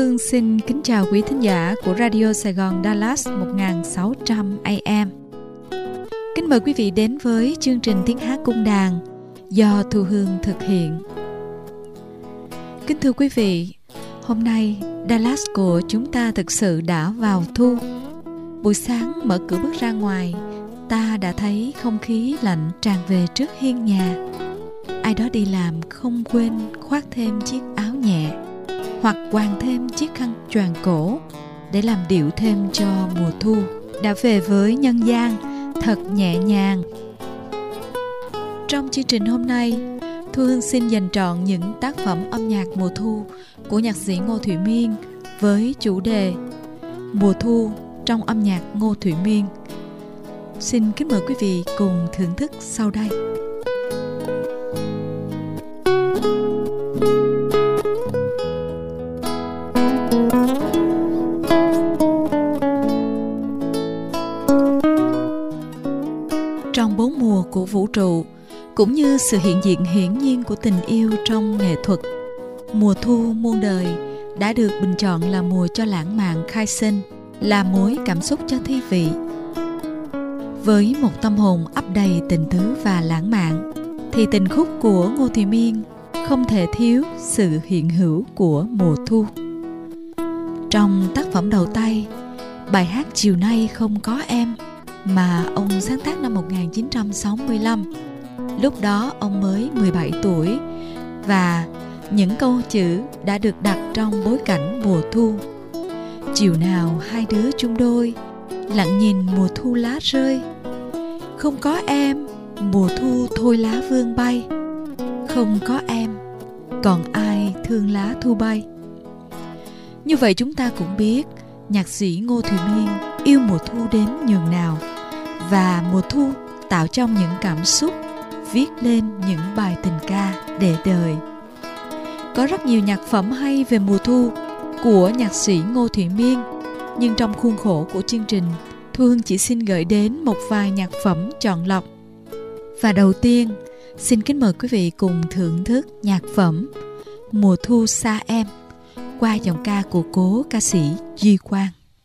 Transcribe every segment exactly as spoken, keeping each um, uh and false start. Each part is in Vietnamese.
Hương xin kính chào quý thính giả của Radio Sài Gòn Dallas một nghìn sáu trăm A M. Kính mời quý vị đến với chương trình tiếng hát cung đàn do Thu Hương thực hiện. Kính thưa quý vị, hôm nay Dallas của chúng ta thực sự đã vào thu. Buổi sáng mở cửa bước ra ngoài, ta đã thấy không khí lạnh tràn về trước hiên nhà. Ai đó đi làm không quên khoác thêm chiếc áo nhẹ hoặc quàng thêm chiếc khăn choàng cổ để làm điệu thêm cho mùa thu đã về với nhân gian thật nhẹ nhàng. Trong chương trình hôm nay, Thu Hương xin dành trọn những tác phẩm âm nhạc mùa thu của nhạc sĩ Ngô Thụy Miên với chủ đề Mùa thu trong âm nhạc Ngô Thụy Miên. Xin kính mời quý vị cùng thưởng thức sau đây. Trong bốn mùa của vũ trụ, cũng như sự hiện diện hiển nhiên của tình yêu trong nghệ thuật, mùa thu muôn đời đã được bình chọn là mùa cho lãng mạn khai sinh, là mối cảm xúc cho thi vị. Với một tâm hồn ắp đầy tình tứ và lãng mạn, thì tình khúc của Ngô Thụy Miên không thể thiếu sự hiện hữu của mùa thu. Trong tác phẩm đầu tay, bài hát Chiều nay không có em mà ông sáng tác năm một nghìn chín trăm sáu mươi lăm. Lúc đó ông mới mười bảy tuổi và những câu chữ đã được đặt trong bối cảnh mùa thu. Chiều nào hai đứa chung đôi, lặng nhìn mùa thu lá rơi. Không có em, mùa thu thôi lá vương bay. Không có em, còn ai thương lá thu bay. Như vậy chúng ta cũng biết nhạc sĩ Ngô Thụy Miên yêu mùa thu đến nhường nào, và mùa thu tạo trong những cảm xúc, viết lên những bài tình ca để đời. Có rất nhiều nhạc phẩm hay về mùa thu của nhạc sĩ Ngô Thụy Miên, nhưng trong khuôn khổ của chương trình, Thu Hương chỉ xin gửi đến một vài nhạc phẩm chọn lọc. Và đầu tiên, xin kính mời quý vị cùng thưởng thức nhạc phẩm Mùa thu xa em qua giọng ca của cố ca sĩ Duy Quang.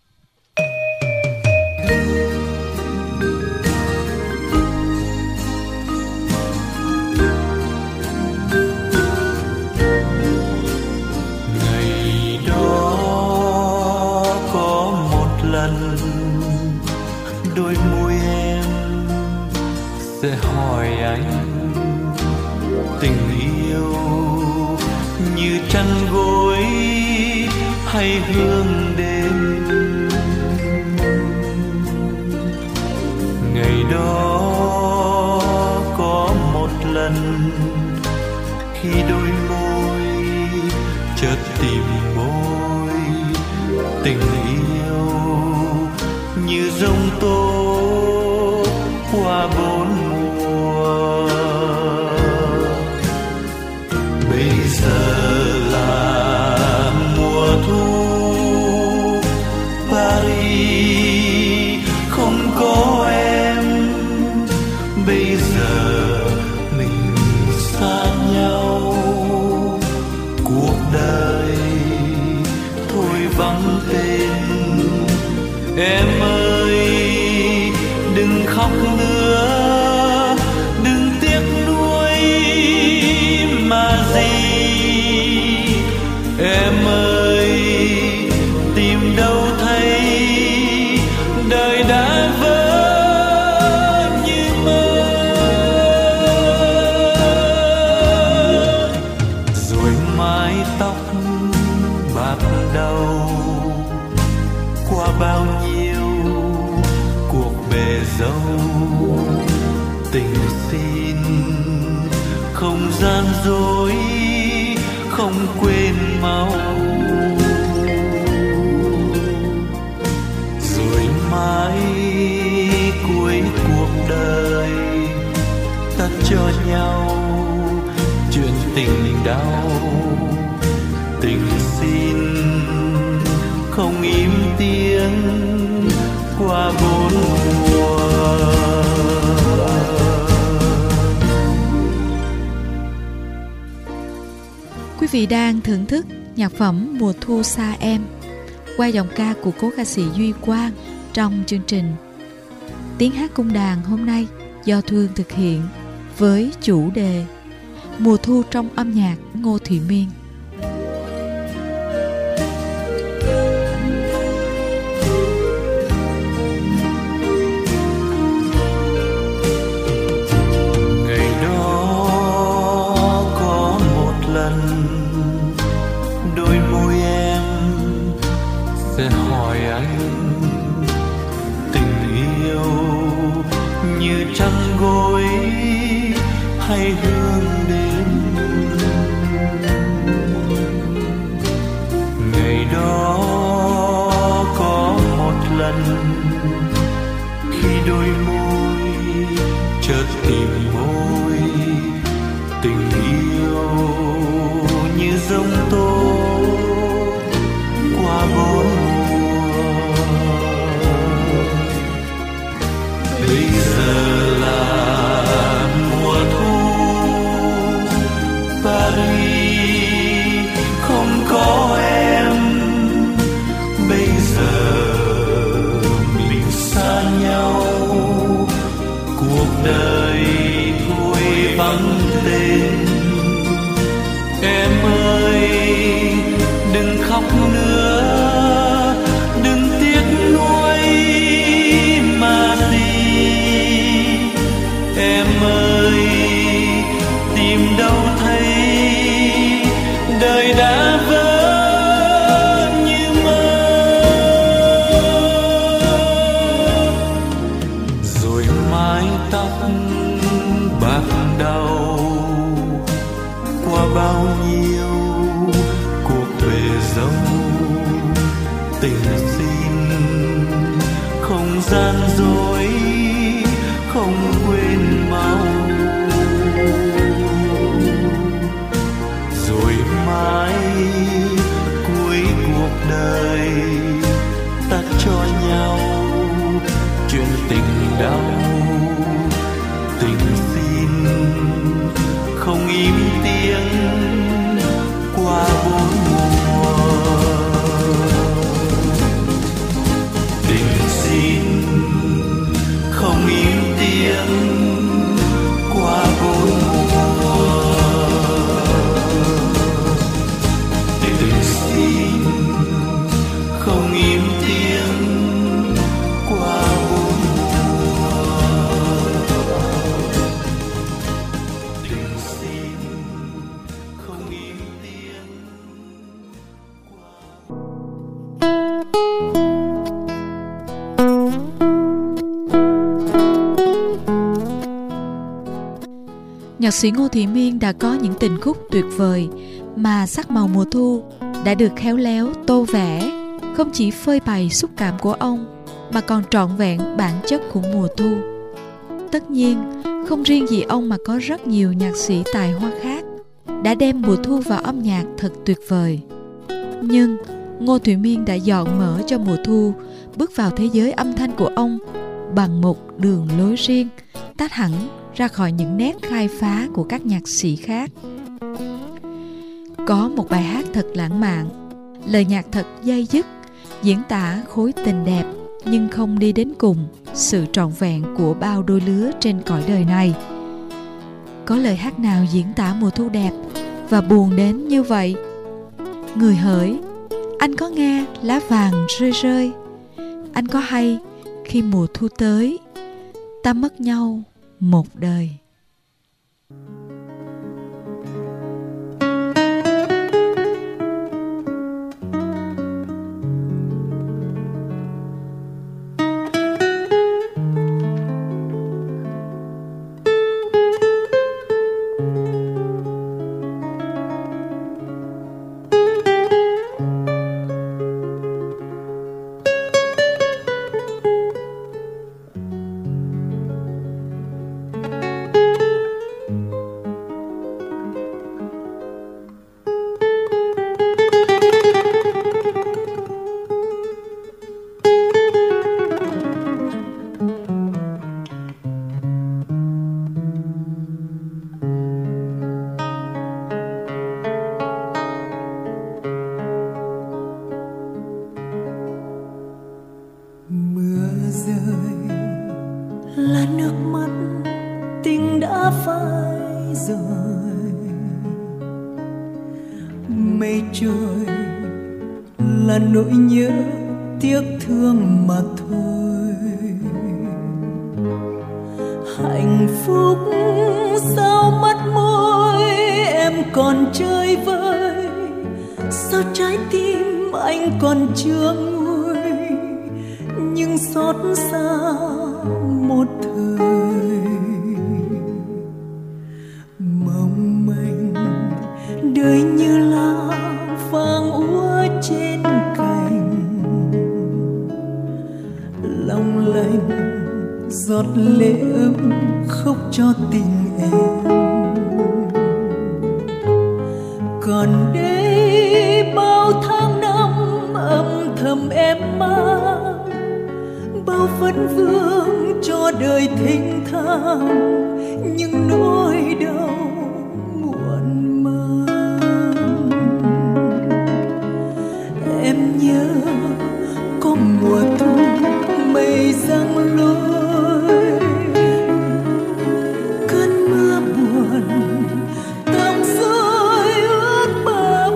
Đôi môi em sẽ hỏi anh tình yêu như chăn gối hay hương đêm. Ngày đó có một lần khi đôi môi chợt tìm môi, tình yêu như giông tố qua bốn mùa. Bây giờ là mùa thu, Paris không có em. Bây giờ mình xa nhau, cuộc đời thôi vắng tên. Em ơi, đừng khóc nữa, đừng tiếc nuối mà gì. Em ơi, tìm đâu thấy đời đã vỡ như mơ. Rồi mái tóc bạc đầu qua bao nhiêu cuộc bề dâu, tình xin không gian dối, không quên mau. Rồi mãi cuối cuộc đời ta cho nhau chuyện tình đau, tình xin không im tiếng qua bốn mùa. Quý vị đang thưởng thức nhạc phẩm Mùa Thu Xa Em qua giọng ca của cố ca sĩ Duy Quang trong chương trình Tiếng hát cung đàn hôm nay do Thương thực hiện với chủ đề Mùa thu trong âm nhạc Ngô Thụy Miên. Ngày đó có một lần đôi môi em sẽ hỏi anh tình yêu như trăng gối hay hương đêm. Ngày đó có một lần khi đôi môi chợt tìm môi, tình yêu như giông tố qua bốn mùa. Bây giờ là mùa thu, Paris không có em. Bây giờ mình xa nhau, cuộc đời thôi vắng tên. Em ơi đừng khóc nữa, đừng tiếc nuối mà gì. Em ơi tìm đâu thấy đời đã vỡ như mơ. Rồi mái tóc bạc đầu qua bao nhiêu cuộc về dâu, tình xin không gian dối, không quên mau. Rồi mãi cuối cuộc đời ta cho nhau chuyện tình đau, tình xin không im tiếng qua bốn mùa. Tình xin không im tiếng qua bốn mùa. Tình xin không im tiếng qua bốn mùa. Tình xin không im tiếng qua. Nhạc sĩ Ngô Thụy Miên đã có những tình khúc tuyệt vời mà sắc màu mùa thu đã được khéo léo tô vẽ, không chỉ phơi bày xúc cảm của ông mà còn trọn vẹn bản chất của mùa thu. Tất nhiên, không riêng gì ông mà có rất nhiều nhạc sĩ tài hoa khác đã đem mùa thu vào âm nhạc thật tuyệt vời. Nhưng Ngô Thụy Miên đã dọn mở cho mùa thu bước vào thế giới âm thanh của ông bằng một đường lối riêng, tách hẳn ra khỏi những nét khai phá của các nhạc sĩ khác. Có một bài hát thật lãng mạn, lời nhạc thật dây dứt, diễn tả khối tình đẹp nhưng không đi đến cùng sự trọn vẹn của bao đôi lứa trên cõi đời này. Có lời hát nào diễn tả mùa thu đẹp và buồn đến như vậy? Người hỡi, anh có nghe lá vàng rơi rơi? Anh có hay khi mùa thu tới, ta mất nhau một đời? rơi là nước mắt tình đã phai rồi. Mây trôi là nỗi nhớ tiếc thương mà thôi. Hạnh phúc sao mắt môi em còn chơi vơi, sao trái tim anh còn chưa nguôi, nhưng xót xa một thời. Mong manh đời như lá vàng úa trên cành, long lanh giọt lệ ấm khóc cho tình em. Còn đây bao tháng năm âm thầm em mang, bao vấn vương cho đời thênh thang, nhưng nỗi đau muộn màng. Em nhớ có mùa thu mây giăng lối, cơn mưa buồn tóc rơi ướt bờ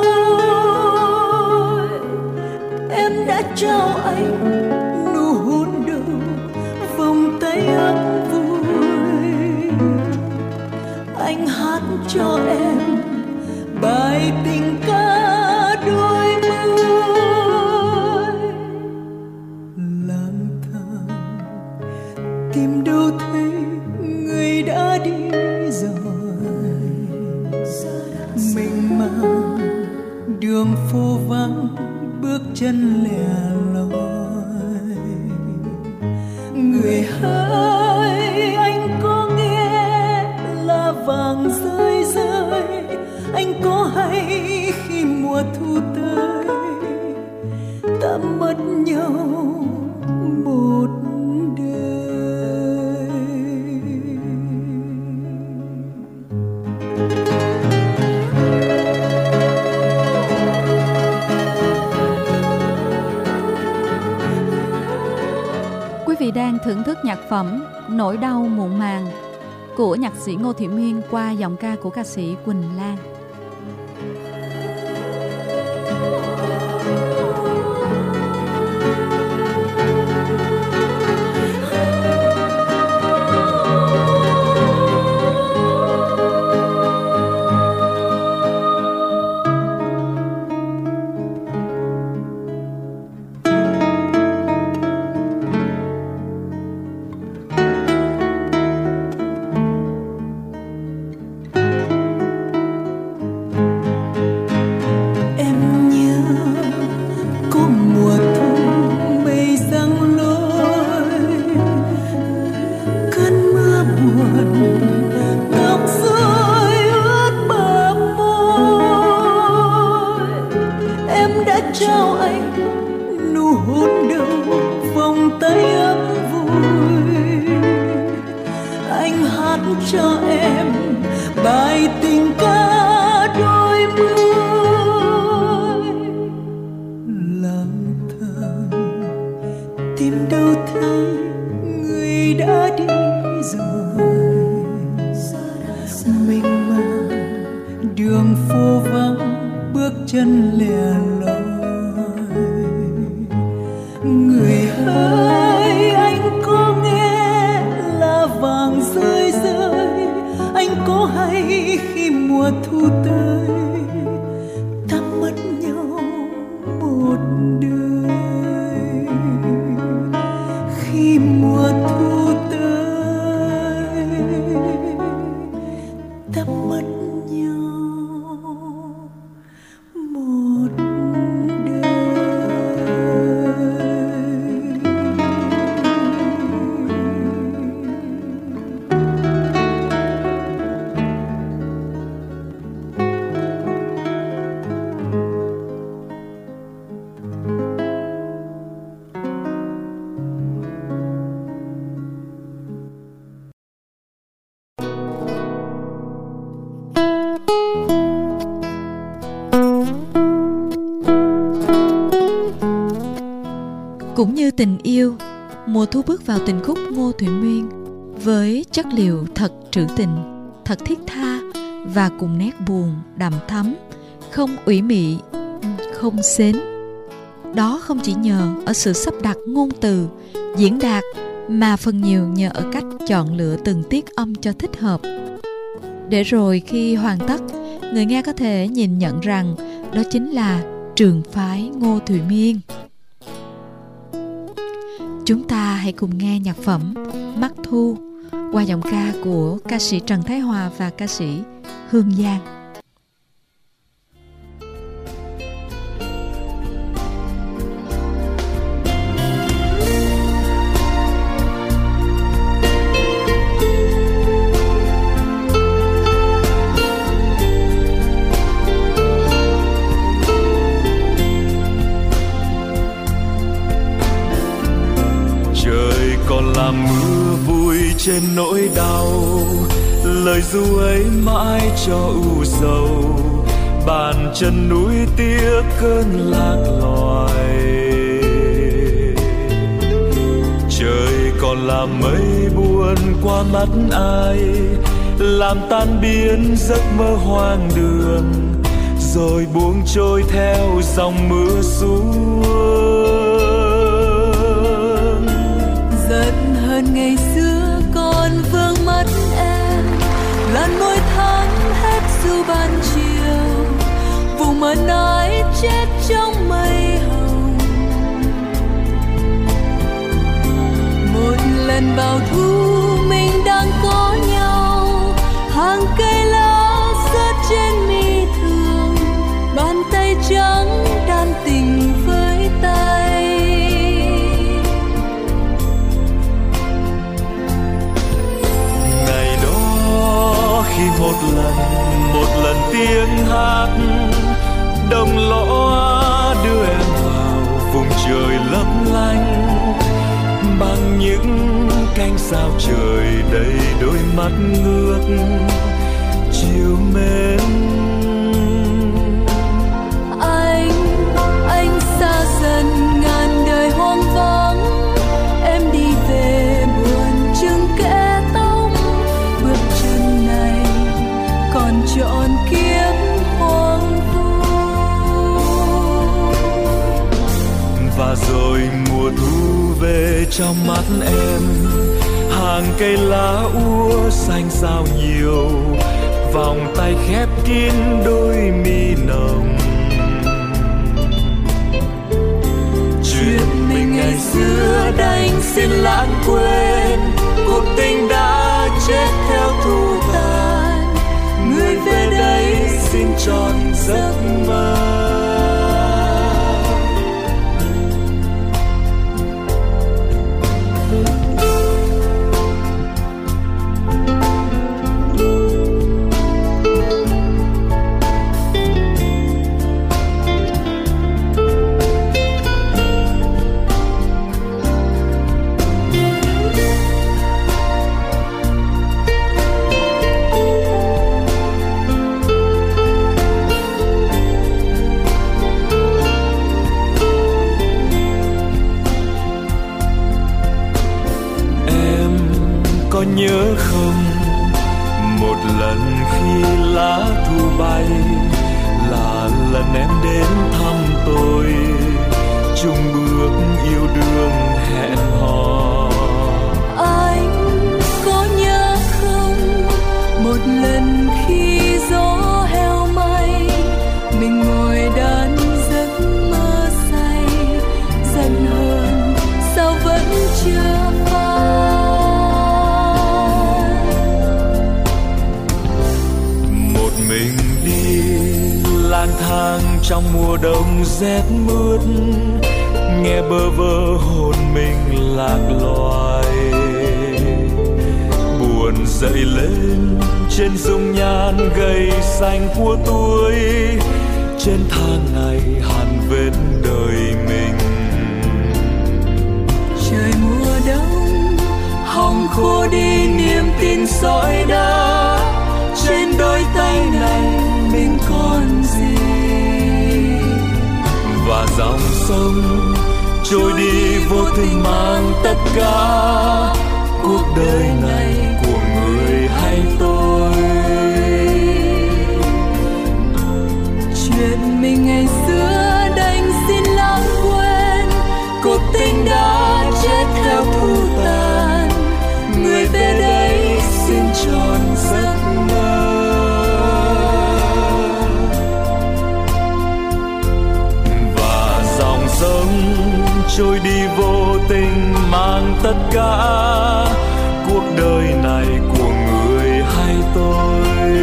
môi. Em đã trao anh nụ hôn đầu, vòng tay ấm vui. Anh hát cho em bài tình ca đôi mươi. Lang thang tìm đâu thấy người đã đi rồi, mênh mang đường phố vắng bước chân lẻ loi. Người hỡi anh có nghe là vàng rơi rơi, anh có hay khi mùa thu tới ta mất nhau một đời. Quý vị đang thưởng thức nhạc phẩm Nỗi đau muộn màng của nhạc sĩ Ngô Thị Miên qua giọng ca của ca sĩ Quỳnh Lan. Trao anh nụ hôn đầu, vòng tay ấm vui. Anh hát cho em bài tình ca đôi mươi. Lang thang tìm đâu thấy người đã đi rồi, mênh mang đường phố vắng bước chân lẻ loi. Người ơi anh có nghe là vàng rơi rơi, anh có hay khi mùa thu tới ta mất nhau một đời. Khi mùa thu tới ta mất nhau một đời. Cũng như tình yêu, Mùa thu bước vào tình khúc Ngô Thụy Nguyên với chất liệu thật trữ tình, thật thiết tha và cùng nét buồn đậm thắm, không ủy mị, không xến. Đó không chỉ nhờ ở sự sắp đặt ngôn từ, diễn đạt, mà phần nhiều nhờ ở cách chọn lựa từng tiết âm cho thích hợp. Để rồi khi hoàn tất, người nghe có thể nhìn nhận rằng đó chính là trường phái Ngô Thụy Miên. Chúng ta hãy cùng nghe nhạc phẩm Mắt Thu qua giọng ca của ca sĩ Trần Thái Hòa và ca sĩ Hương Giang. Trên nỗi đau, lời ru ấy mãi cho u sầu, bàn chân núi tiếc cơn lạc loài. Trời còn là mây buồn qua mắt ai, làm tan biến giấc mơ hoang đường, rồi buông trôi theo dòng mưa xuống. Giận hơn ngày xưa còn vương mắt em, làn môi tháng hết dù ban chiều, vùng mơ nói chết trong mây hồng. Một lần vào thu mình đang có nhau, hàng cây lá rớt trên mi thường, bàn tay trắng đan tình với tay. Khi một lần, một lần tiếng hát đồng lõ đưa em vào vùng trời lấp lánh, bằng những cánh sao trời đầy đôi mắt ngước chiều mến. Anh, anh xa dần ngàn đời hoang vắng, em đi về buồn chừng kẽ tóc, bước chân này còn trọn kiếp hoang vu. Và rồi mùa thu về trong mắt em, hàng cây lá úa xanh sao nhiều, vòng tay khép kín đôi mi nồng. Chuyện mình ngày xưa đành xin lãng quên, cuộc tình đã chết theo thu tàn, người về đây xin tròn giấc mơ. Có nhớ không, một lần khi lá thu bay là lần em đến thăm tôi, chung bước yêu đương hẹn hò. Anh có nhớ không, một lần khi gió heo may, mình ngồi đan giấc mơ say, giận hơn sao vẫn chưa phai. Mình đi lang thang trong mùa đông rét mướt, nghe bơ vơ hồn mình lạc loài, buồn dậy lên trên dung nhan gầy xanh của tuổi, trên tháng ngày hằn vết đời mình. Trời mùa đông hồng khô đi niềm tin sỏi đá, trên đôi tay này mình còn gì. Và dòng sông trôi đi vô tình mang tất cả cuộc đời này của người hay tôi. Chuyện mình ngày xưa đành xin lãng quên, cuộc tình đã chết theo thu tàn, người về đây xin tròn giấc mơ. Và dòng sông trôi đi vô tình mang tất cả cuộc đời này của người hay tôi.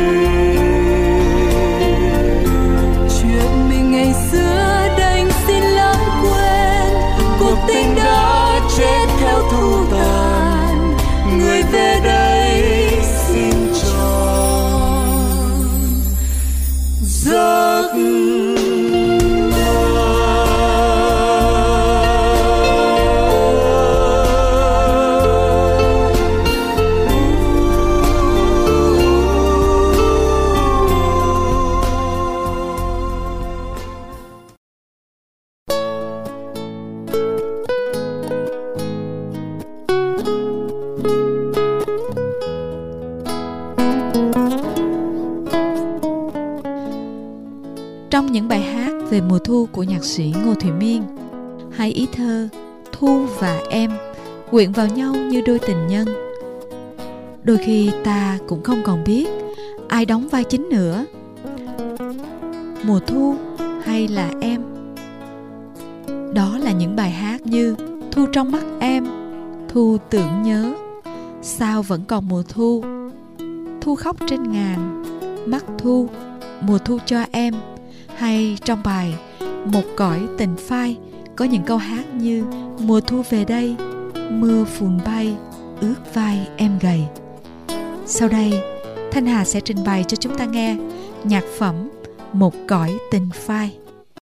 Chuyện mình ngày xưa đành xin lãng quên, cuộc tình đã chết theo thu tàn, người về đây xin tròn giấc Trong những bài hát về mùa thu của nhạc sĩ Ngô Thụy Miên, hai ý thơ Thu và Em quyện vào nhau như đôi tình nhân. Đôi khi ta cũng không còn biết ai đóng vai chính nữa, mùa thu hay là em. Đó là những bài hát như Thu trong mắt em, Thu tưởng nhớ, Sao vẫn còn mùa thu, Thu khóc trên ngàn, Mắt thu, Mùa thu cho em. Hay trong bài Một cõi tình phai có những câu hát như Mùa thu về đây, mưa phùn bay, ướt vai em gầy. Sau đây, Thanh Hà sẽ trình bày cho chúng ta nghe nhạc phẩm Một cõi tình phai.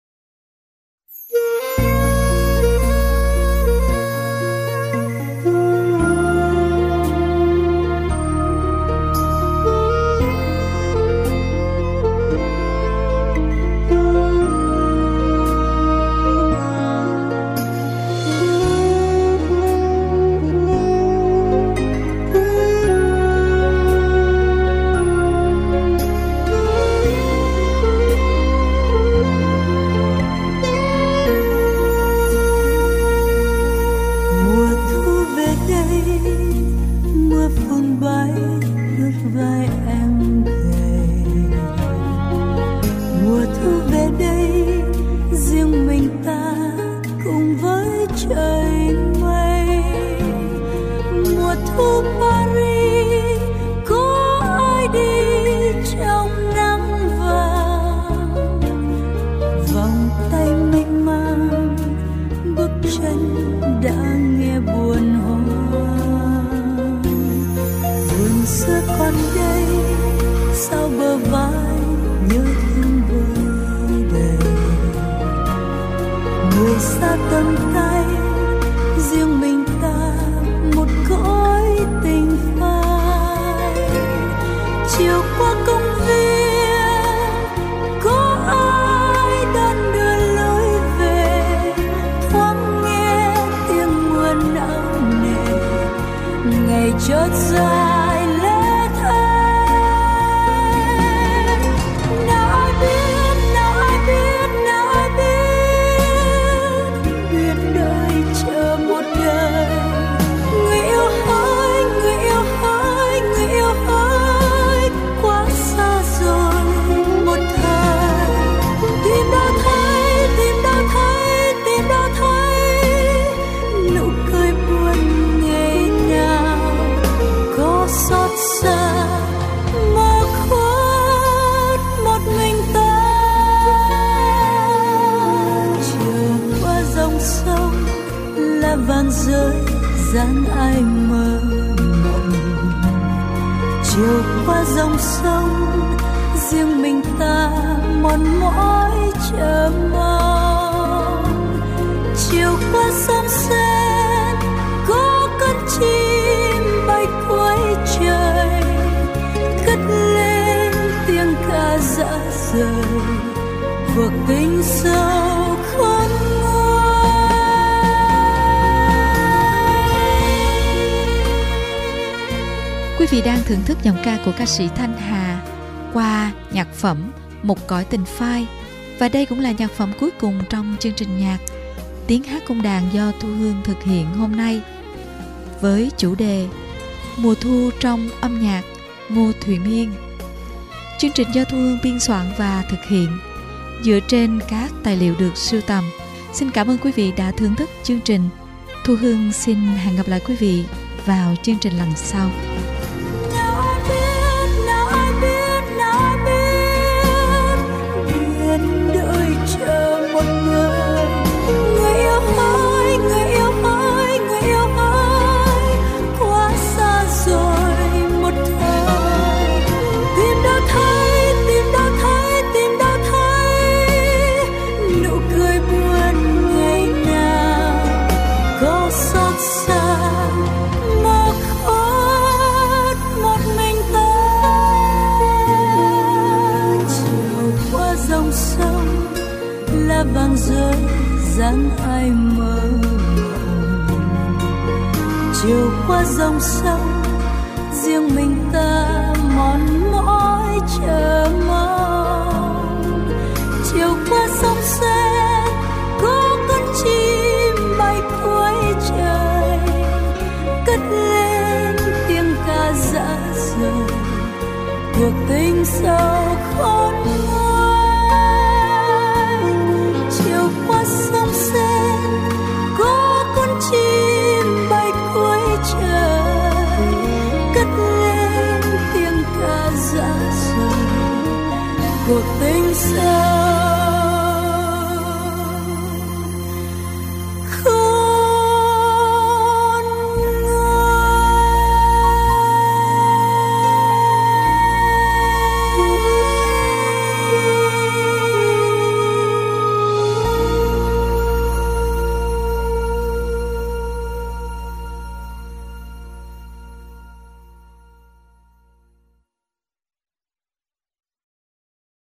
chợt dài lẽ thế. Nào ai biết, nào ai biết, nào ai biết, nguyện đời chờ một đời. Người yêu hỡi, người yêu hỡi, người yêu hỡi, quá xa rồi một thời. Tìm đâu thấy, tìm đâu thấy, tìm đâu thấy nụ cười buồn ngày nào có xót xa mơ khuất một mình ta. Chiều qua dòng sông là vàng rơi dáng ai mơ mộng. Chiều qua dòng sông riêng mình ta mòn mỏi chờ mong. Chiều qua sông sen có con chim bay cuối trời, cất lên tiếng ca dã rời, cuộc tình sâu khôn nguôi. Quý vị đang thưởng thức giọng ca của ca sĩ Thanh Hà qua nhạc phẩm Một Cõi Tình Phai. Và đây cũng là nhạc phẩm cuối cùng trong chương trình nhạc Tiếng Hát Cung Đàn do Thu Hương thực hiện hôm nay, với chủ đề Mùa Thu trong âm nhạc Ngô Thùy Miên. Chương trình do Thu Hương biên soạn và thực hiện dựa trên các tài liệu được sưu tầm. Xin cảm ơn quý vị đã thưởng thức chương trình. Thu Hương xin hẹn gặp lại quý vị vào chương trình lần sau. Vàng rơi dáng ai mơ mộng, chiều qua dòng sông riêng mình ta mòn mỏi chờ mong. Chiều qua sông xe có con chim bay cuối trời, cất lên tiếng ca dã rời cuộc tình sâu.